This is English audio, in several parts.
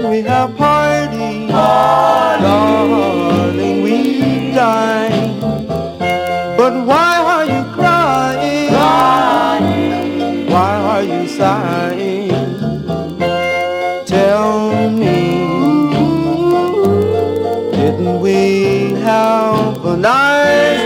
we have parties? Darling, we dine. But why are you crying? Why are you sighing? Tell me, didn't we have a nice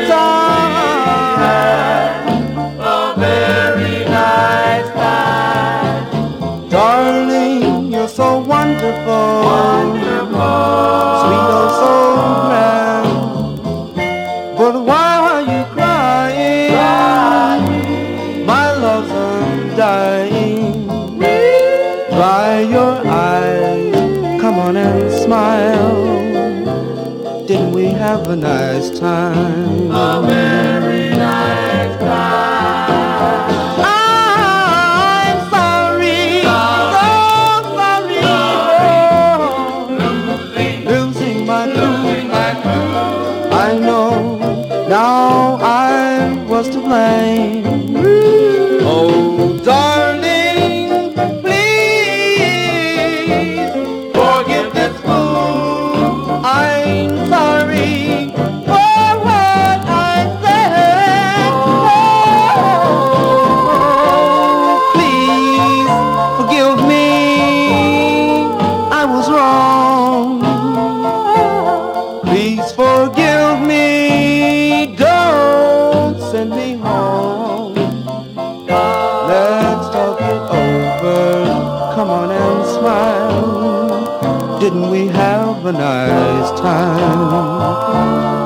time? A very nice time. Darling, you're so wonderful, sweet, oh so grand. But why are you crying? My love's undying. Dry your eyes, come on and smile. Didn't we have a nice time? A very nice time. I'm sorry, so sorry, losing my cool. I know now I was to blame. Oh, darling, please forgive this fool. I'm sorry for what I said. Oh, please forgive me. I was wrong. Please forgive me. Don't send me home. Let's talk it over. Come on and smile. Didn't we have a nice time?